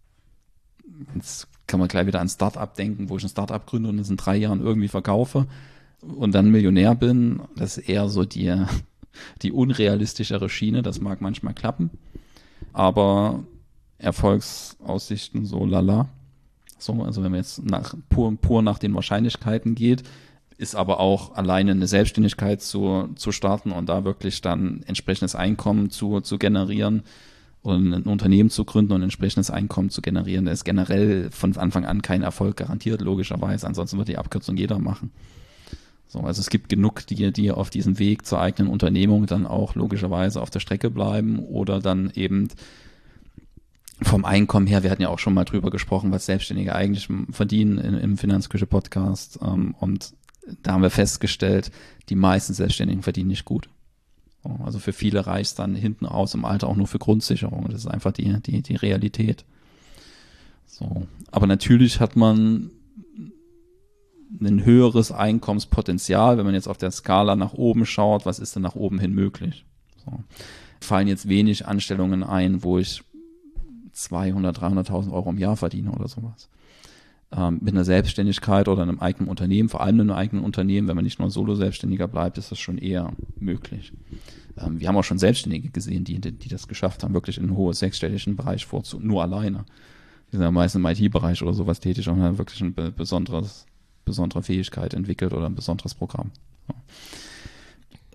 jetzt kann man gleich wieder an Start-up denken, wo ich ein Start-up gründe und es in drei Jahren irgendwie verkaufe und dann Millionär bin. Das ist eher so die, die unrealistischere Schiene, das mag manchmal klappen. Aber Erfolgsaussichten so lala. So, also wenn man jetzt nach, pur, pur nach den Wahrscheinlichkeiten geht, ist aber auch alleine eine Selbstständigkeit zu, zu starten und da wirklich dann entsprechendes Einkommen zu, zu generieren und ein Unternehmen zu gründen und ein entsprechendes Einkommen zu generieren. Da ist generell von Anfang an kein Erfolg garantiert, logischerweise. Ansonsten wird die Abkürzung jeder machen. So, also es gibt genug, die, die auf diesem Weg zur eigenen Unternehmung dann auch logischerweise auf der Strecke bleiben oder dann eben vom Einkommen her, wir hatten ja auch schon mal drüber gesprochen, was Selbstständige eigentlich verdienen in, im Finanzküche-Podcast, ähm, und da haben wir festgestellt, die meisten Selbstständigen verdienen nicht gut. So, also für viele reicht es dann hinten raus im Alter auch nur für Grundsicherung. Das ist einfach die, die, die Realität. So, aber natürlich hat man ein höheres Einkommenspotenzial, wenn man jetzt auf der Skala nach oben schaut, was ist denn nach oben hin möglich? So. Fallen jetzt wenig Anstellungen ein, wo ich zweihundert, dreihunderttausend Euro im Jahr verdiene oder sowas. Ähm, mit einer Selbstständigkeit oder einem eigenen Unternehmen, vor allem in einem eigenen Unternehmen, wenn man nicht nur Solo-Selbstständiger bleibt, ist das schon eher möglich. Ähm, wir haben auch schon Selbstständige gesehen, die, die das geschafft haben, wirklich in einen hohen sechsstelligen Bereich vorzu, nur alleine. Die sind ja meistens im I T-Bereich oder sowas tätig und haben wirklich ein besonderes besondere Fähigkeit entwickelt oder ein besonderes Programm.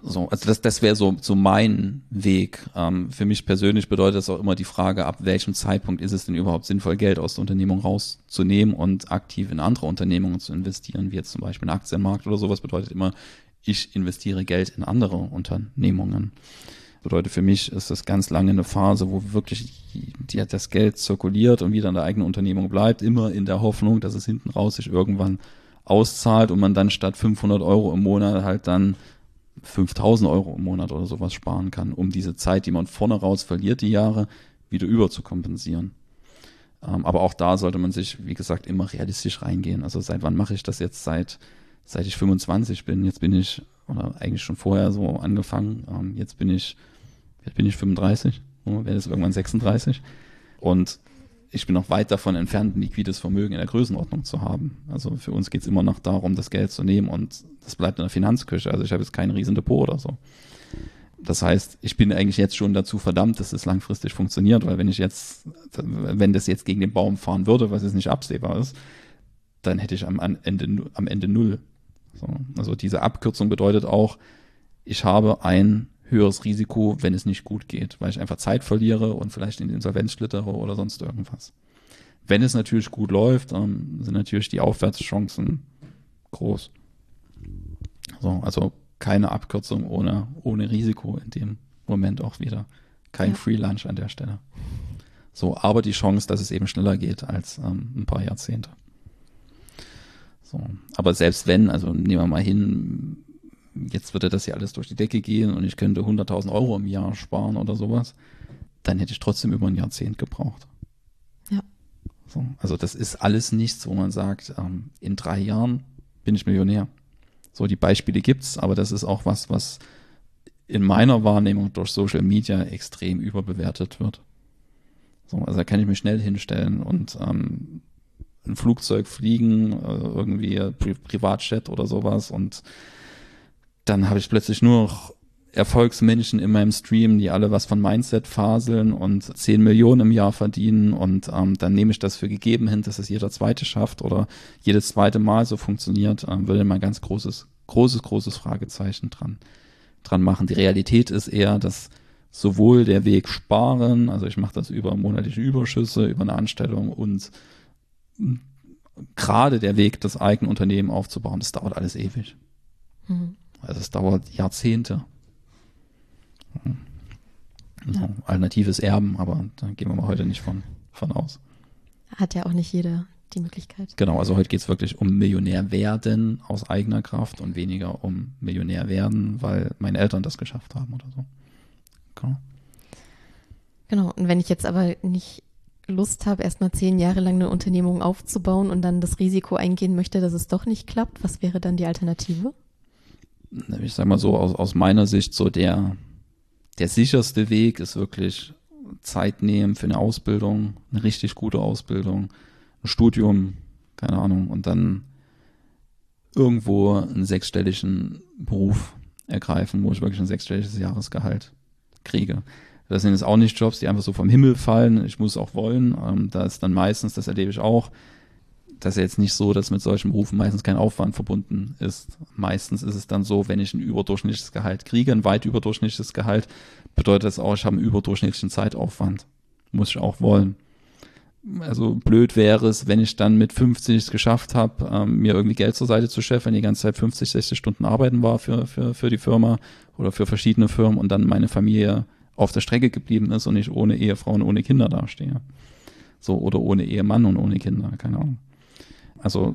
So, also das, das wäre so, so mein Weg. Ähm, für mich persönlich bedeutet das auch immer die Frage, ab welchem Zeitpunkt ist es denn überhaupt sinnvoll, Geld aus der Unternehmung rauszunehmen und aktiv in andere Unternehmungen zu investieren, wie jetzt zum Beispiel ein Aktienmarkt oder sowas, bedeutet immer, ich investiere Geld in andere Unternehmungen. Bedeutet für mich ist das ganz lange eine Phase, wo wirklich die, das Geld zirkuliert und wieder in der eigenen Unternehmung bleibt, immer in der Hoffnung, dass es hinten raus sich irgendwann auszahlt und man dann statt fünfhundert Euro im Monat halt dann fünftausend Euro im Monat oder sowas sparen kann, um diese Zeit, die man vorne raus verliert, die Jahre, wieder über zu kompensieren. Ähm, aber auch da sollte man sich, wie gesagt, immer realistisch reingehen. Also seit wann mache ich das jetzt? Seit, seit ich fünfundzwanzig bin. Jetzt bin ich, oder eigentlich schon vorher so angefangen, ähm, jetzt bin ich Jetzt bin ich fünfunddreißig, werde jetzt irgendwann sechsunddreißig und ich bin noch weit davon entfernt, ein liquides Vermögen in der Größenordnung zu haben. Also für uns geht es immer noch darum, das Geld zu nehmen und das bleibt in der Finanzküche. Also ich habe jetzt kein riesen Depot oder so. Das heißt, ich bin eigentlich jetzt schon dazu verdammt, dass es langfristig funktioniert, weil wenn ich jetzt, wenn das jetzt gegen den Baum fahren würde, was jetzt nicht absehbar ist, dann hätte ich am Ende, am Ende null. So, also diese Abkürzung bedeutet auch, ich habe ein höheres Risiko, wenn es nicht gut geht, weil ich einfach Zeit verliere und vielleicht in die Insolvenz schlittere oder sonst irgendwas. Wenn es natürlich gut läuft, ähm, sind natürlich die Aufwärtschancen groß. So, also keine Abkürzung ohne, ohne Risiko in dem Moment auch wieder. Kein ja. Free Lunch an der Stelle. So, aber die Chance, dass es eben schneller geht als ähm, ein paar Jahrzehnte. So, aber selbst wenn, also nehmen wir mal hin, jetzt würde das ja alles durch die Decke gehen und ich könnte hunderttausend Euro im Jahr sparen oder sowas, dann hätte ich trotzdem über ein Jahrzehnt gebraucht. Ja. So, also das ist alles nichts, wo man sagt, ähm, in drei Jahren bin ich Millionär. So, die Beispiele gibt's, aber das ist auch was, was in meiner Wahrnehmung durch Social Media extrem überbewertet wird. So, also da kann ich mich schnell hinstellen und ähm, ein Flugzeug fliegen, äh, irgendwie Pri- Privatjet oder sowas und dann habe ich plötzlich nur noch Erfolgsmenschen in meinem Stream, die alle was von Mindset faseln und zehn Millionen im Jahr verdienen und ähm, dann nehme ich das für gegeben hin, dass es jeder Zweite schafft oder jedes zweite Mal so funktioniert, ähm, würde mal ein ganz großes, großes, großes Fragezeichen dran, dran machen. Die Realität ist eher, dass sowohl der Weg sparen, also ich mache das über monatliche Überschüsse, über eine Anstellung und gerade der Weg, das eigene Unternehmen aufzubauen, das dauert alles ewig. Mhm. Also es dauert Jahrzehnte. Ja. Alternatives Erben, aber da gehen wir mal heute nicht von, von aus. Hat ja auch nicht jeder die Möglichkeit. Genau, also heute geht es wirklich um Millionär werden aus eigener Kraft und weniger um Millionär werden, weil meine Eltern das geschafft haben oder so. Genau. Genau, und wenn ich jetzt aber nicht Lust habe, erstmal zehn Jahre lang eine Unternehmung aufzubauen und dann das Risiko eingehen möchte, dass es doch nicht klappt, was wäre dann die Alternative? Ich sag mal so, aus, aus meiner Sicht so der, der sicherste Weg ist wirklich Zeit nehmen für eine Ausbildung, eine richtig gute Ausbildung, ein Studium, keine Ahnung, und dann irgendwo einen sechsstelligen Beruf ergreifen, wo ich wirklich ein sechsstelliges Jahresgehalt kriege. Das sind jetzt auch nicht Jobs, die einfach so vom Himmel fallen. Ich muss auch wollen. Ähm, da ist dann meistens, das erlebe ich auch, das ist jetzt nicht so, dass mit solchen Berufen meistens kein Aufwand verbunden ist. Meistens ist es dann so, wenn ich ein überdurchschnittliches Gehalt kriege, ein weit überdurchschnittliches Gehalt, bedeutet das auch, ich habe einen überdurchschnittlichen Zeitaufwand. Muss ich auch wollen. Also blöd wäre es, wenn ich dann mit fünfzig es geschafft habe, ähm, mir irgendwie Geld zur Seite zu scheffeln, die ganze Zeit fünfzig, sechzig Stunden arbeiten war für, für, für die Firma oder für verschiedene Firmen und dann meine Familie auf der Strecke geblieben ist und ich ohne Ehefrau und ohne Kinder dastehe. So, oder ohne Ehemann und ohne Kinder, keine Ahnung. Also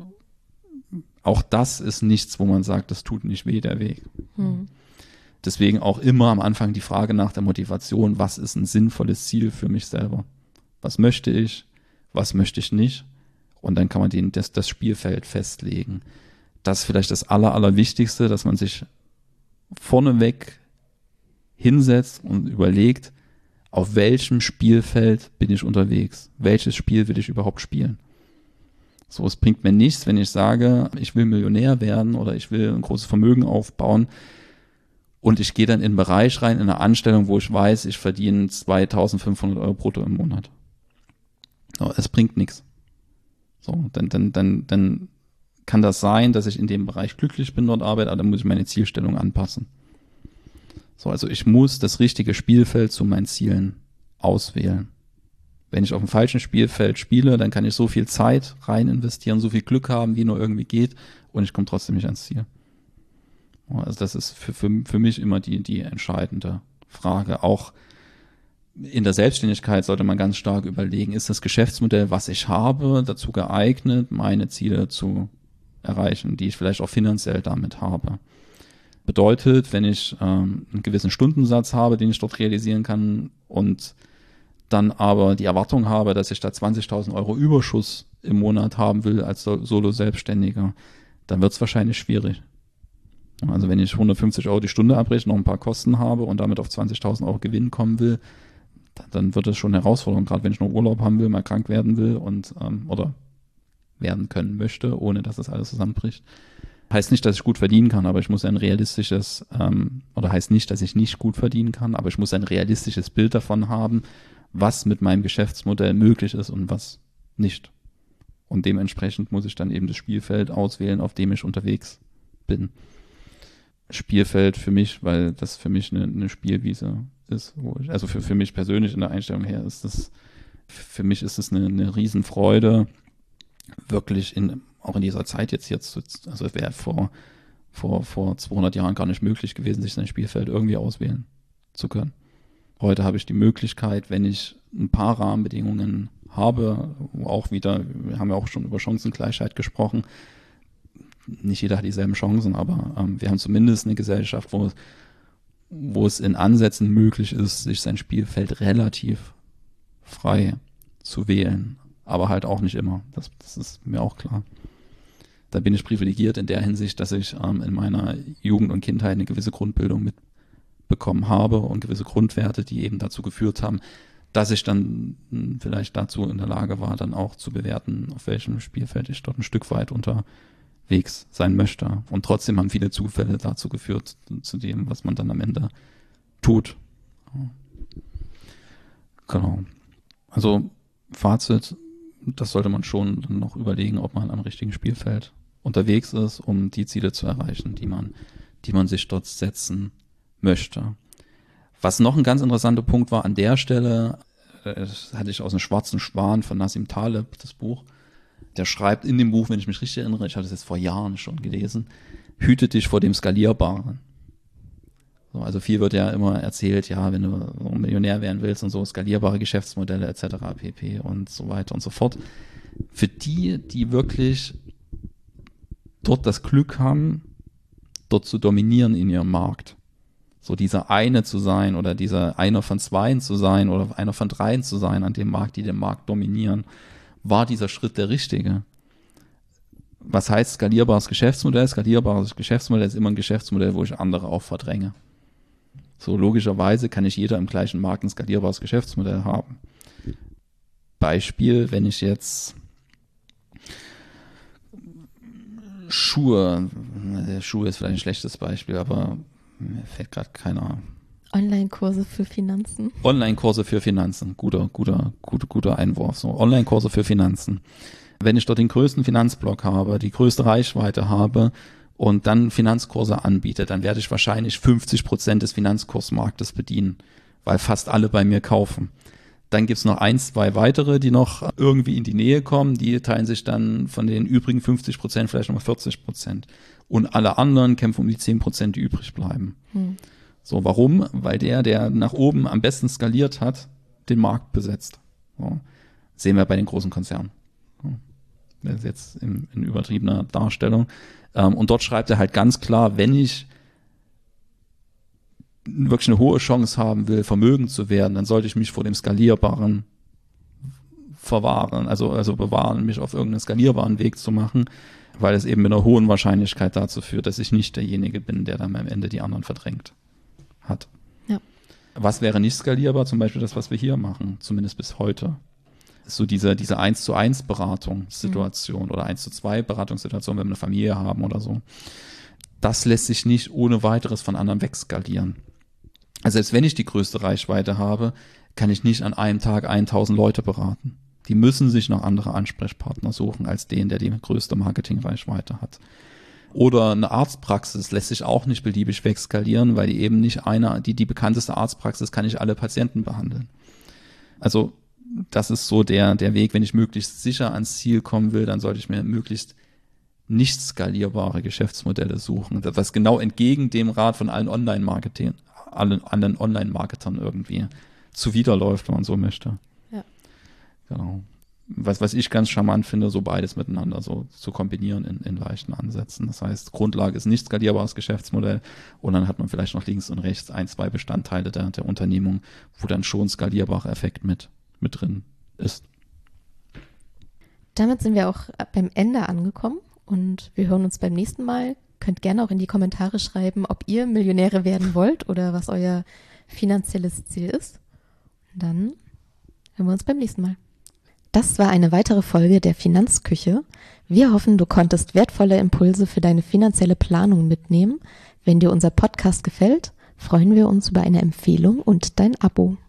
auch das ist nichts, wo man sagt, das tut nicht weh, der Weg. Hm. Deswegen auch immer am Anfang die Frage nach der Motivation, was ist ein sinnvolles Ziel für mich selber? Was möchte ich? Was möchte ich nicht? Und dann kann man den, das, das Spielfeld festlegen. Das ist vielleicht das Aller, Allerwichtigste, dass man sich vorneweg hinsetzt und überlegt, auf welchem Spielfeld bin ich unterwegs? Welches Spiel will ich überhaupt spielen? So, es bringt mir nichts, wenn ich sage, ich will Millionär werden oder ich will ein großes Vermögen aufbauen und ich gehe dann in einen Bereich rein, in eine Anstellung, wo ich weiß, ich verdiene zweitausendfünfhundert Euro brutto im Monat. So, es bringt nichts. So, dann, dann, dann, dann kann das sein, dass ich in dem Bereich glücklich bin, dort arbeite, aber dann muss ich meine Zielstellung anpassen. So, also ich muss das richtige Spielfeld zu meinen Zielen auswählen. Wenn ich auf dem falschen Spielfeld spiele, dann kann ich so viel Zeit rein investieren, so viel Glück haben, wie nur irgendwie geht, und ich komme trotzdem nicht ans Ziel. Also das ist für, für, für mich immer die, die entscheidende Frage. Auch in der Selbstständigkeit sollte man ganz stark überlegen, ist das Geschäftsmodell, was ich habe, dazu geeignet, meine Ziele zu erreichen, die ich vielleicht auch finanziell damit habe. Bedeutet, wenn ich ähm, einen gewissen Stundensatz habe, den ich dort realisieren kann und dann aber die Erwartung habe, dass ich da zwanzigtausend Euro Überschuss im Monat haben will als Solo-Selbstständiger, dann wird es wahrscheinlich schwierig. Also wenn ich hundertfünfzig Euro die Stunde abrechne, noch ein paar Kosten habe und damit auf zwanzigtausend Euro Gewinn kommen will, dann wird das schon eine Herausforderung, gerade wenn ich noch Urlaub haben will, mal krank werden will und ähm, oder werden können möchte, ohne dass das alles zusammenbricht. Heißt nicht, dass ich gut verdienen kann, aber ich muss ein realistisches, ähm, oder heißt nicht, dass ich nicht gut verdienen kann, aber ich muss ein realistisches Bild davon haben, was mit meinem Geschäftsmodell möglich ist und was nicht. Und dementsprechend muss ich dann eben das Spielfeld auswählen, auf dem ich unterwegs bin. Spielfeld für mich, weil das für mich eine, eine Spielwiese ist. Wo ich, also für, für mich persönlich in der Einstellung her ist das, für mich ist es eine, eine Riesenfreude, wirklich in, auch in dieser Zeit jetzt, jetzt also es wäre vor, vor, vor zweihundert Jahren gar nicht möglich gewesen, sich sein Spielfeld irgendwie auswählen zu können. Heute habe ich die Möglichkeit, wenn ich ein paar Rahmenbedingungen habe, auch wieder, wir haben ja auch schon über Chancengleichheit gesprochen, nicht jeder hat dieselben Chancen, aber ähm, wir haben zumindest eine Gesellschaft, wo, wo es in Ansätzen möglich ist, sich sein Spielfeld relativ frei zu wählen, aber halt auch nicht immer, das, das ist mir auch klar. Da bin ich privilegiert in der Hinsicht, dass ich ähm, in meiner Jugend und Kindheit eine gewisse Grundbildung mitbekommen habe und gewisse Grundwerte, die eben dazu geführt haben, dass ich dann vielleicht dazu in der Lage war, dann auch zu bewerten, auf welchem Spielfeld ich dort ein Stück weit unterwegs sein möchte. Und trotzdem haben viele Zufälle dazu geführt, zu dem, was man dann am Ende tut. Genau. Also Fazit, das sollte man schon dann noch überlegen, ob man am richtigen Spielfeld unterwegs ist, um die Ziele zu erreichen, die man, die man sich dort setzen möchte. Was noch ein ganz interessanter Punkt war an der Stelle, das hatte ich aus dem Schwarzen Schwan von Nassim Taleb, das Buch. Der schreibt in dem Buch, wenn ich mich richtig erinnere, ich hatte es jetzt vor Jahren schon gelesen, hüte dich vor dem Skalierbaren. So, also viel wird ja immer erzählt, ja, wenn du Millionär werden willst und so, skalierbare Geschäftsmodelle et cetera pp. Und so weiter und so fort. Für die, die wirklich dort das Glück haben, dort zu dominieren in ihrem Markt, so dieser eine zu sein oder dieser einer von zweien zu sein oder einer von dreien zu sein an dem Markt, die den Markt dominieren, war dieser Schritt der richtige. Was heißt skalierbares Geschäftsmodell? Skalierbares Geschäftsmodell ist immer ein Geschäftsmodell, wo ich andere auch verdränge. So logischerweise kann nicht jeder im gleichen Markt ein skalierbares Geschäftsmodell haben. Beispiel, wenn ich jetzt Schuhe, Schuhe ist vielleicht ein schlechtes Beispiel, aber mir fällt gerade keiner. Online-Kurse für Finanzen. Online-Kurse für Finanzen, guter, guter, guter, guter Einwurf. So, Online-Kurse für Finanzen. Wenn ich dort den größten Finanzblock habe, die größte Reichweite habe und dann Finanzkurse anbiete, dann werde ich wahrscheinlich fünfzig Prozent des Finanzkursmarktes bedienen, weil fast alle bei mir kaufen. Dann gibt's noch eins, zwei weitere, die noch irgendwie in die Nähe kommen, die teilen sich dann von den übrigen fünfzig Prozent vielleicht nochmal vierzig Prozent. Und alle anderen kämpfen um die zehn Prozent, die übrig bleiben. Hm. So, warum? Weil der, der nach oben am besten skaliert hat, den Markt besetzt. So. Sehen wir bei den großen Konzernen. So. Das ist jetzt in, in übertriebener Darstellung. Ähm, und dort schreibt er halt ganz klar, wenn ich wirklich eine hohe Chance haben will, vermögend zu werden, dann sollte ich mich vor dem Skalierbaren verwahren, also, also bewahren, mich auf irgendeinen skalierbaren Weg zu machen, weil es eben mit einer hohen Wahrscheinlichkeit dazu führt, dass ich nicht derjenige bin, der dann am Ende die anderen verdrängt hat. Ja. Was wäre nicht skalierbar? Zum Beispiel das, was wir hier machen, zumindest bis heute. So diese, diese eins zu eins Beratungssituation mhm. oder eins zu zwei Beratungssituation, wenn wir eine Familie haben oder so. Das lässt sich nicht ohne weiteres von anderen wegskalieren. Also selbst wenn ich die größte Reichweite habe, kann ich nicht an einem Tag tausend Leute beraten. Die müssen sich noch andere Ansprechpartner suchen als den, der die größte Marketingreichweite hat. Oder eine Arztpraxis lässt sich auch nicht beliebig wegskalieren, weil die eben nicht eine, die, die bekannteste Arztpraxis kann nicht alle Patienten behandeln. Also das ist so der, der Weg, wenn ich möglichst sicher ans Ziel kommen will, dann sollte ich mir möglichst nicht skalierbare Geschäftsmodelle suchen, was genau entgegen dem Rat von allen Online-Marketing, allen anderen Online-Marketern irgendwie zuwiderläuft, wenn man so möchte. Ja. Genau. Was, was ich ganz charmant finde, so beides miteinander so zu kombinieren in, in leichten Ansätzen. Das heißt, Grundlage ist nicht skalierbares Geschäftsmodell und dann hat man vielleicht noch links und rechts ein, zwei Bestandteile der, der Unternehmung, wo dann schon skalierbarer Effekt mit, mit drin ist. Damit sind wir auch beim Ende angekommen und wir hören uns beim nächsten Mal. Könnt gerne auch in die Kommentare schreiben, ob ihr Millionäre werden wollt oder was euer finanzielles Ziel ist. Dann hören wir uns beim nächsten Mal. Das war eine weitere Folge der Finanzküche. Wir hoffen, du konntest wertvolle Impulse für deine finanzielle Planung mitnehmen. Wenn dir unser Podcast gefällt, freuen wir uns über eine Empfehlung und dein Abo.